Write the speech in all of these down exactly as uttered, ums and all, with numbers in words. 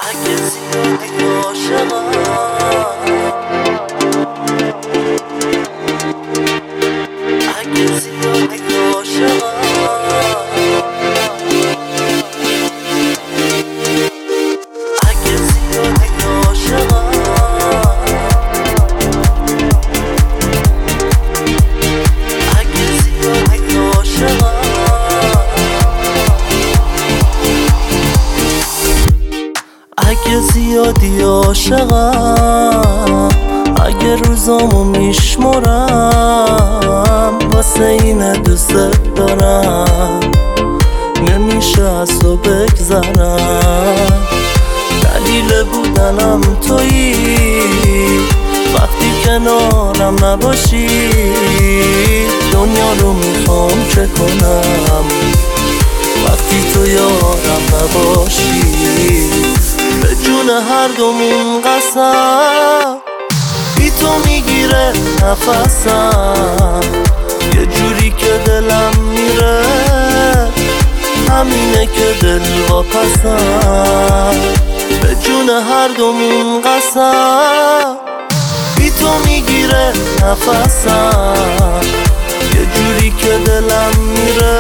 اگه زیادی عاشقم، اگه زیادی عاشقم، اگه زیادی عاشقم، اگه زیادی عاشقم، اگه زیادی عاشقم، اگه روزامو میشمرم واسه اینه دوست دارم، نمیشه از تو بگذرم. دلیل بودنم تویی، وقتی کنارم نباشی دنیا رو میخوام چه کنم. وقتی تو یارم نباشی به جون هر دومون قسم، بی تو میگیره نفسم، یه جوری که دلم میره همینه که دل واپسم. به جون هر دومون قسم، بی تو میگیره نفسم، یه جوری که دلم میره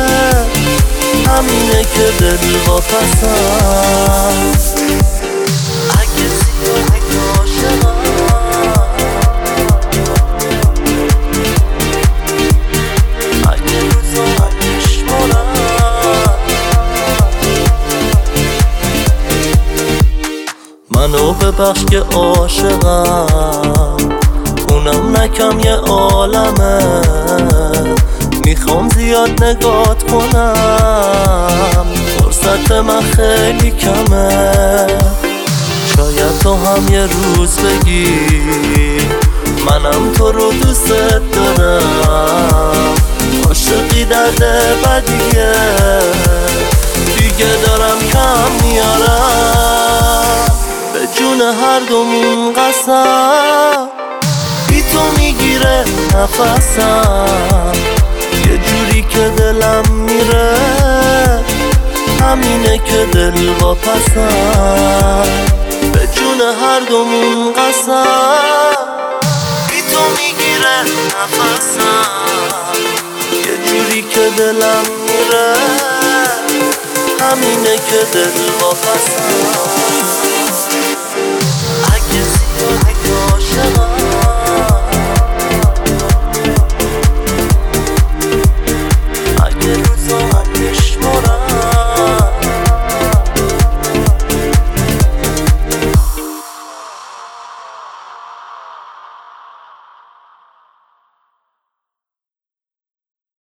همینه که دل واپسم. اگه زیادی عاشقم، اگه روزا میشمرم، منو ببخش که عاشقم، اونم نکم یه عالمه، میخوام زیاد نگات کنم، فرصت من خیلی کمه. شاید تو هم یه روز بگی منم تو رو دوست دارم، عاشقی درد بدیه دیگه دارم کم میارم. به جون هر دومون قسم، بی تو میگیره نفسم، یه جوری که دلم میره همینه که دل واپسم. به جون هر دومون قسم، بی تو میگیره نفسم، یه جوری که دلم میره همینه که دل واپسم.